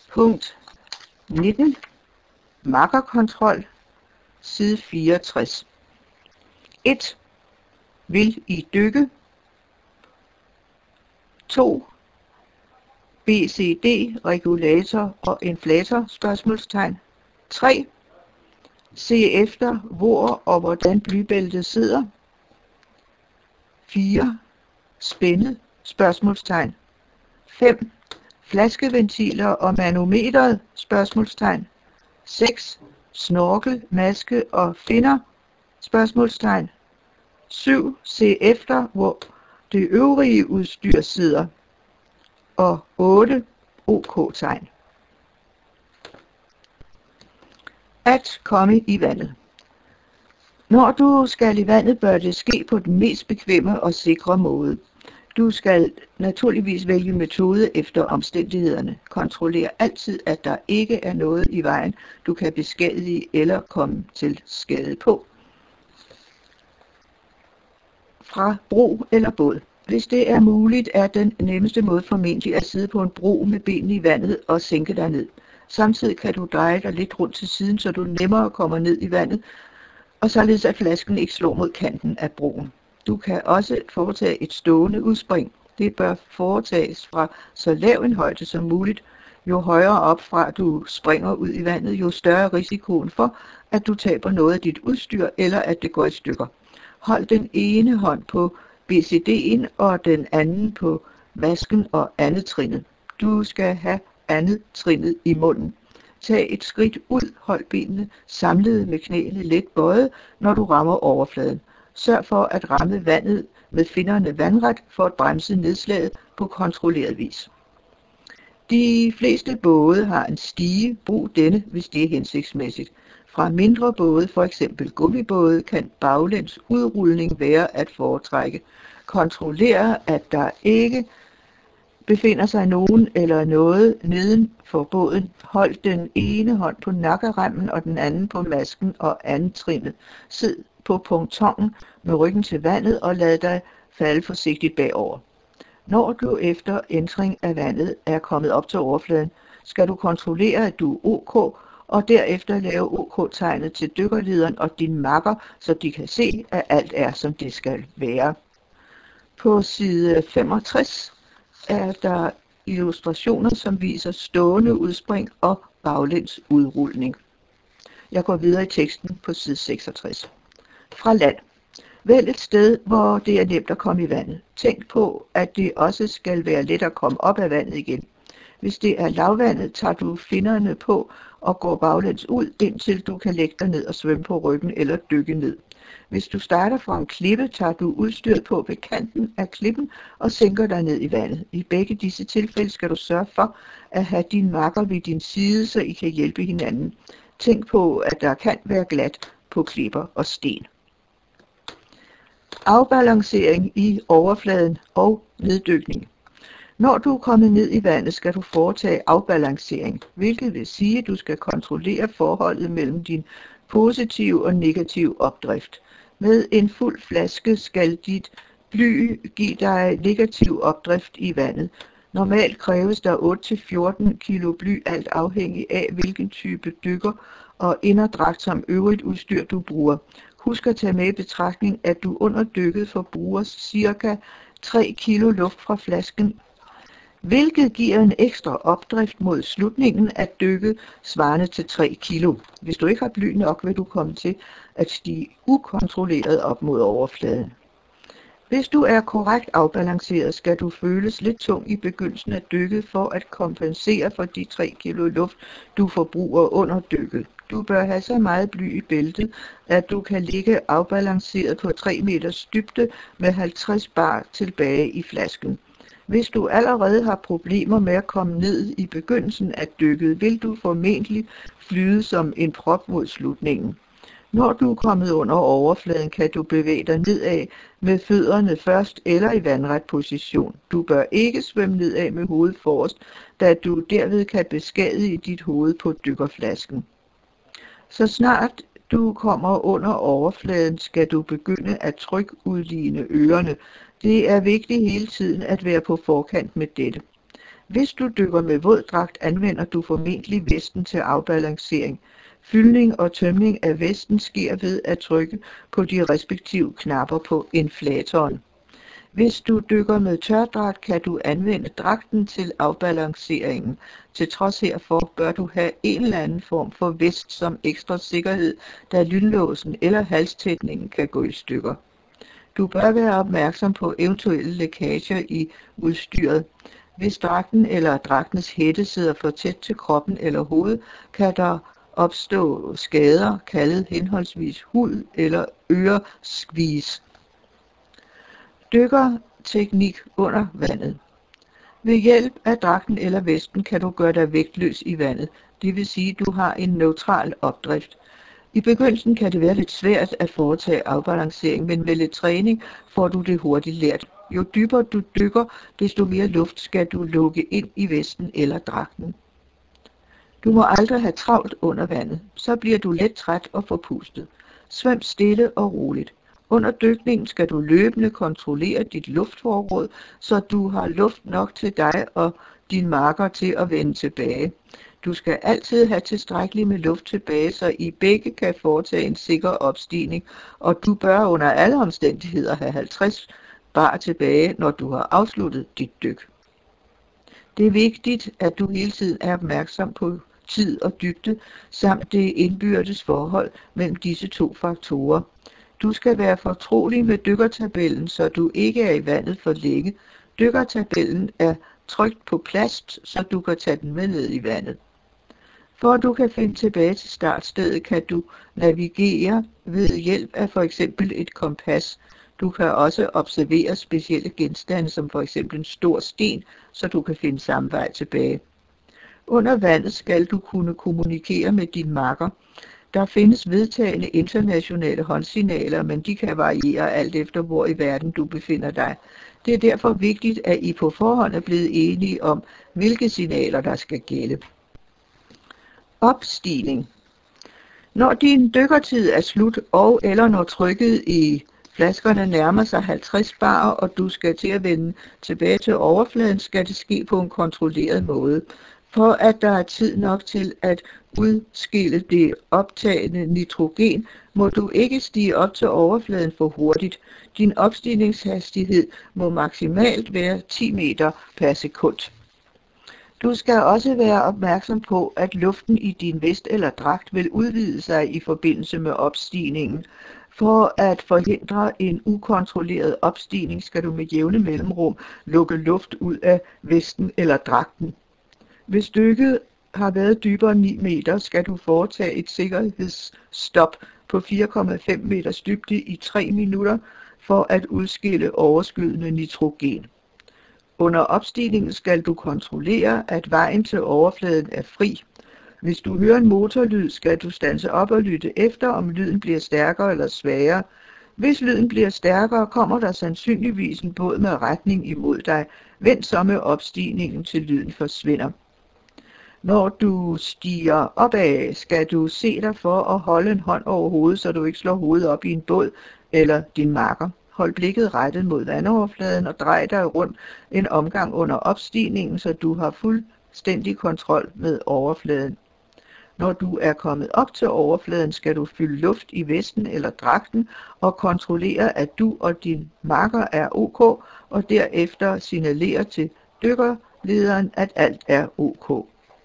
Punkt 19. Makkerkontrol. Side 64. 1. Vil I dykke? 2. BCD, regulator og inflator? Spørgsmålstegn. 3. Se efter, hvor og hvordan blybæltet sidder. 4. Spændet? Spørgsmålstegn. 5. Flaskeventiler og manometeret? Spørgsmålstegn. 6. Snorkel, maske og finner? Spørgsmålstegn. 7. Se efter, hvor det øvrige udstyr sidder. Og 8. OK-tegn. At komme i vandet. Når du skal i vandet, bør det ske på den mest bekvemme og sikre måde. Du skal naturligvis vælge metode efter omstændighederne. Kontroller altid, at der ikke er noget i vejen, du kan beskadige eller komme til skade på. Fra bro eller båd. Hvis det er muligt, er den nemmeste måde formentlig at sidde på en bro med benene i vandet og sænke dig ned. Samtidig kan du dreje dig lidt rundt til siden, så du nemmere kommer ned i vandet, og således at flasken ikke slår mod kanten af broen. Du kan også foretage et stående udspring. Det bør foretages fra så lav en højde som muligt. Jo højere op fra du springer ud i vandet, jo større risikoen for, at du taber noget af dit udstyr eller at det går i stykker. Hold den ene hånd på BCD'en og den anden på masken og andet trinnet. Du skal have andet trinnet i munden. Tag et skridt ud, hold benene samlet med knæene let bøjet, når du rammer overfladen. Sørg for at ramme vandet med finnerne vandret for at bremse nedslaget på kontrolleret vis. De fleste både har en stige. Brug denne, hvis det er hensigtsmæssigt. Fra mindre både, f.eks. gummibåde, kan baglæns udrulning være at foretrække. Kontroller, at der ikke befinder sig nogen eller noget neden for båden. Hold den ene hånd på nakkeremmen og den anden på masken og andetrinnet. Sid på pontonen med ryggen til vandet og lad dig falde forsigtigt bagover. Når du efter ændring af vandet er kommet op til overfladen, skal du kontrollere, at du er OK, og derefter lave OK-tegnet til dykkerlederen og din makker, så de kan se, at alt er, som det skal være. På side 65 er der illustrationer, som viser stående udspring og baglæns udrulning. Jeg går videre i teksten på side 66. Fra land. Vælg et sted, hvor det er nemt at komme i vandet. Tænk på, at det også skal være let at komme op af vandet igen. Hvis det er lavvandet, tager du finnerne på og går baglæns ud, indtil du kan lægge dig ned og svømme på ryggen eller dykke ned. Hvis du starter fra en klippe, tager du udstyret på ved kanten af klippen og sænker dig ned i vandet. I begge disse tilfælde skal du sørge for at have din makker ved din side, så I kan hjælpe hinanden. Tænk på, at der kan være glat på klipper og sten. Afbalancering i overfladen og neddykning. Når du er kommet ned i vandet, skal du foretage afbalancering, hvilket vil sige, at du skal kontrollere forholdet mellem din positive og negative opdrift. Med en fuld flaske skal dit bly give dig negativ opdrift i vandet. Normalt kræves der 8-14 kg bly, alt afhængig af hvilken type dykker og inderdragt som øvrigt udstyr du bruger. Husk at tage med i betragtning, at du under dykket forbruger ca. 3 kg luft fra flasken, hvilket giver en ekstra opdrift mod slutningen af dykket svarende til 3 kg. Hvis du ikke har bly nok, vil du komme til at stige ukontrolleret op mod overfladen. Hvis du er korrekt afbalanceret, skal du føles lidt tung i begyndelsen af dykket for at kompensere for de 3 kg luft, du forbruger under dykket. Du bør have så meget bly i bæltet, at du kan ligge afbalanceret på 3 meters dybde med 50 bar tilbage i flasken. Hvis du allerede har problemer med at komme ned i begyndelsen af dykket, vil du formentlig flyde som en prop mod slutningen. Når du er kommet under overfladen, kan du bevæge dig nedad med fødderne først eller i vandret position. Du bør ikke svømme nedad med hovedet forrest, da du derved kan beskadige dit hoved på dykkerflasken. Så snart du kommer under overfladen, skal du begynde at trykudligne ørerne. Det er vigtigt hele tiden at være på forkant med dette. Hvis du dykker med våddragt, anvender du formentlig vesten til afbalancering. Fyldning og tømning af vesten sker ved at trykke på de respektive knapper på inflatoren. Hvis du dykker med tørdragt, kan du anvende dragten til afbalanceringen. Til trods herfor bør du have en eller anden form for vest som ekstra sikkerhed, da lynlåsen eller halstætningen kan gå i stykker. Du bør være opmærksom på eventuelle lækager i udstyret. Hvis dragten eller dragtens hætte sidder for tæt til kroppen eller hovedet, kan der opstå skader, kaldet henholdsvis hud- eller øreskvis. Dykkerteknik under vandet. Ved hjælp af dragten eller vesten kan du gøre dig vægtløs i vandet, det vil sige, at du har en neutral opdrift. I begyndelsen kan det være lidt svært at foretage afbalancering, men med lidt træning får du det hurtigt lært. Jo dybere du dykker, desto mere luft skal du lukke ind i vesten eller dragten. Du må aldrig have travlt under vandet, så bliver du let træt og forpustet. Svøm stille og roligt. Under dykningen skal du løbende kontrollere dit luftforråd, så du har luft nok til dig og din makker til at vende tilbage. Du skal altid have tilstrækkeligt med luft tilbage, så I begge kan foretage en sikker opstigning, og du bør under alle omstændigheder have 50 bar tilbage, når du har afsluttet dit dyk. Det er vigtigt, at du hele tiden er opmærksom på tid og dybde, samt det indbyrdes forhold mellem disse to faktorer. Du skal være fortrolig med dykkertabellen, så du ikke er i vandet for længe. Dykkertabellen er trykt på plast, så du kan tage den med ned i vandet. For at du kan finde tilbage til startstedet, kan du navigere ved hjælp af for eksempel et kompas. Du kan også observere specielle genstande, som for eksempel en stor sten, så du kan finde samme vej tilbage. Under vandet skal du kunne kommunikere med din makker. Der findes vedtagne internationale håndsignaler, men de kan variere alt efter, hvor i verden du befinder dig. Det er derfor vigtigt, at I på forhånd er blevet enige om, hvilke signaler der skal gælde. Opstigning. Når din dykkertid er slut, og eller når trykket i flaskerne nærmer sig 50 bar, og du skal til at vende tilbage til overfladen, skal det ske på en kontrolleret måde. For at der er tid nok til at udskille det optagende nitrogen, må du ikke stige op til overfladen for hurtigt. Din opstigningshastighed må maksimalt være 10 meter per sekund. Du skal også være opmærksom på, at luften i din vest eller dragt vil udvide sig i forbindelse med opstigningen. For at forhindre en ukontrolleret opstigning skal du med jævne mellemrum lukke luft ud af vesten eller dragten. Hvis dykket har været dybere end 9 meter, skal du foretage et sikkerhedsstop på 4,5 meters dybde i 3 minutter for at udskille overskydende nitrogen. Under opstigningen skal du kontrollere, at vejen til overfladen er fri. Hvis du hører en motorlyd, skal du standse op og lytte efter, om lyden bliver stærkere eller svagere. Hvis lyden bliver stærkere, kommer der sandsynligvis en båd med retning imod dig. Vent så med opstigningen, til lyden forsvinder. Når du stiger opad, skal du se dig for at holde en hånd over hovedet, så du ikke slår hovedet op i en båd eller din makker. Hold blikket rettet mod vandoverfladen og drej dig rundt en omgang under opstigningen, så du har fuldstændig kontrol med overfladen. Når du er kommet op til overfladen, skal du fylde luft i vesten eller dragten og kontrollere, at du og din makker er ok, og derefter signalere til dykkerlederen, at alt er ok.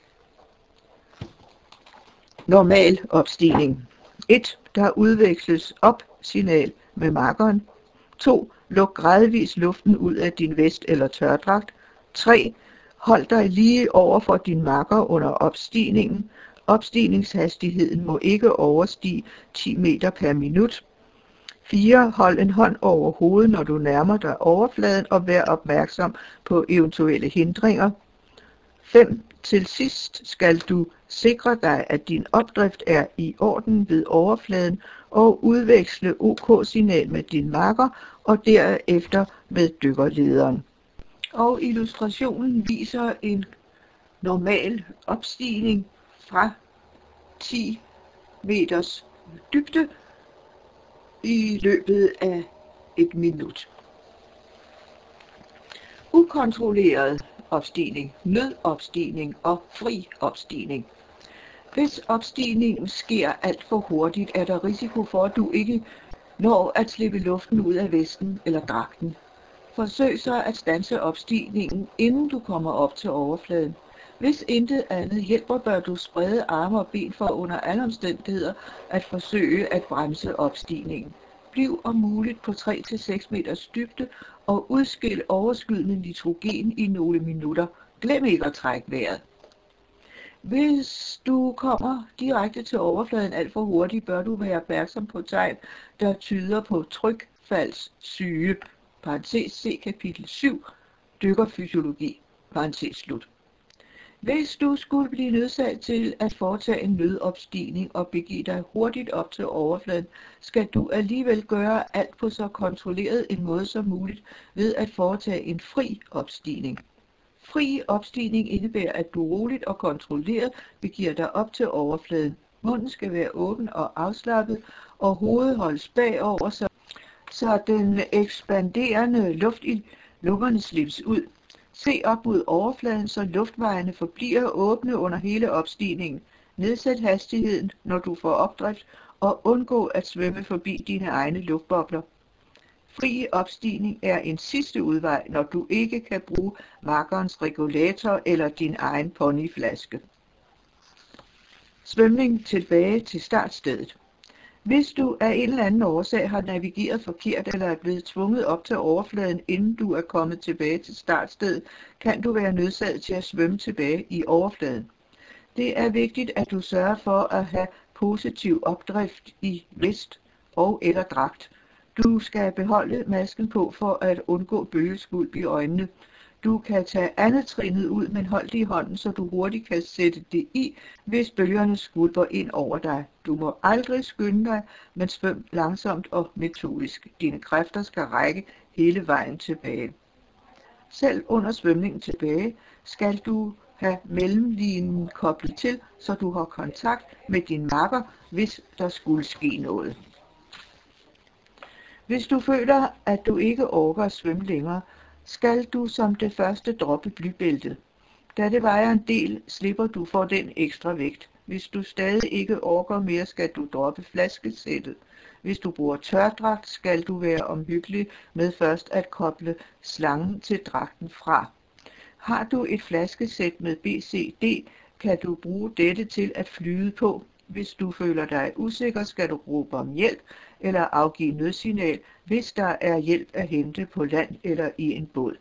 Normal opstigning. 1. Der udveksles op-signal med makkeren. 2. Luk gradvis luften ud af din vest eller tørdragt. 3. Hold dig lige over for din makker under opstigningen. Opstigningshastigheden må ikke overstige 10 meter per minut. 4. Hold en hånd over hovedet, når du nærmer dig overfladen, og vær opmærksom på eventuelle hindringer. 5. Til sidst skal du sikre dig, at din opdrift er i orden ved overfladen, og udveksle OK-signal med din makker, og derefter med dykkerlederen. Og illustrationen viser en normal opstigning fra 10 meters dybde i løbet af et minut. Ukontrolleret opstigning, nødopstigning og fri opstigning. Hvis opstigningen sker alt for hurtigt, er der risiko for, at du ikke når at slippe luften ud af vesten eller dragten. Forsøg så at standse opstigningen, inden du kommer op til overfladen. Hvis intet andet hjælper, bør du sprede arme og ben for under alle omstændigheder at forsøge at bremse opstigningen. Bliv om muligt på 3-6 meters dybde og udskil overskydende nitrogen i nogle minutter. Glem ikke at trække vejret. Hvis du kommer direkte til overfladen alt for hurtigt, bør du være opmærksom på tegn, der tyder på trykfaldssyge. Se kapitel 7, dykkerfysiologi. Slut. Hvis du skulle blive nødsaget til at foretage en nødopstigning og begive dig hurtigt op til overfladen, skal du alligevel gøre alt på så kontrolleret en måde som muligt ved at foretage en fri opstigning. Fri opstigning indebærer, at du roligt og kontrolleret begiver dig op til overfladen. Munden skal være åben og afslappet, og hovedet holdes bagover, så den ekspanderende luft i lungerne slippes ud. Se op mod overfladen, så luftvejene forbliver åbne under hele opstigningen. Nedsæt hastigheden, når du får opdrift, og undgå at svømme forbi dine egne luftbobler. Fri opstigning er en sidste udvej, når du ikke kan bruge makkerens regulator eller din egen ponyflaske. Svømning tilbage til startstedet. Hvis du af en eller anden årsag har navigeret forkert eller er blevet tvunget op til overfladen, inden du er kommet tilbage til startstedet, kan du være nødsaget til at svømme tilbage i overfladen. Det er vigtigt, at du sørger for at have positiv opdrift i vest og eller dragt. Du skal beholde masken på for at undgå bølgeskvulp i øjnene. Du kan tage andet trinet ud, men hold det i hånden, så du hurtigt kan sætte det i, hvis bølgerne skvulper ind over dig. Du må aldrig skynde dig, men svøm langsomt og metodisk. Dine kræfter skal række hele vejen tilbage. Selv under svømningen tilbage skal du have mellemlinen koblet til, så du har kontakt med din makker, hvis der skulle ske noget. Hvis du føler, at du ikke orker at svømme længere, skal du som det første droppe blybæltet. Da det vejer en del, slipper du for den ekstra vægt. Hvis du stadig ikke orker mere, skal du droppe flaskesættet. Hvis du bruger tørdragt, skal du være omhyggelig med først at koble slangen til dragten fra. Har du et flaskesæt med BCD, kan du bruge dette til at flyde på. Hvis du føler dig usikker, skal du råbe om hjælp eller afgive nødsignal, hvis der er hjælp at hente på land eller i en båd.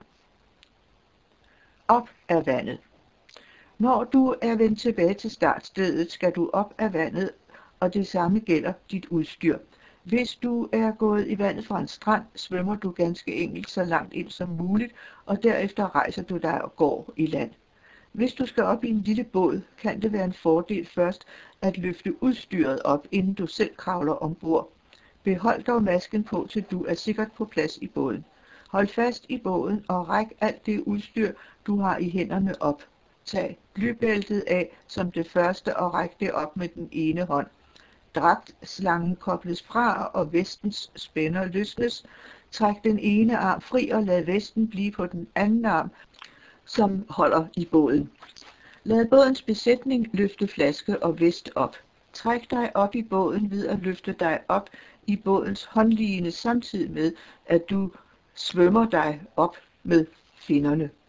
Op af vandet. Når du er vendt tilbage til startstedet, skal du op af vandet, og det samme gælder dit udstyr. Hvis du er gået i vandet fra en strand, svømmer du ganske enkelt så langt ind som muligt, og derefter rejser du dig og går i land. Hvis du skal op i en lille båd, kan det være en fordel først at løfte udstyret op, inden du selv kravler ombord. Behold dog masken på, til du er sikkert på plads i båden. Hold fast i båden og ræk alt det udstyr, du har i hænderne op. Tag blybæltet af som det første og ræk det op med den ene hånd. Dragtslangen kobles fra, og vestens spænder løsnes. Træk den ene arm fri og lad vesten blive på den anden arm, som holder i båden. Lad bådens besætning løfte flaske og vest op. Træk dig op i båden ved at løfte dig op i bådens håndline, samtidig med at du svømmer dig op med finnerne.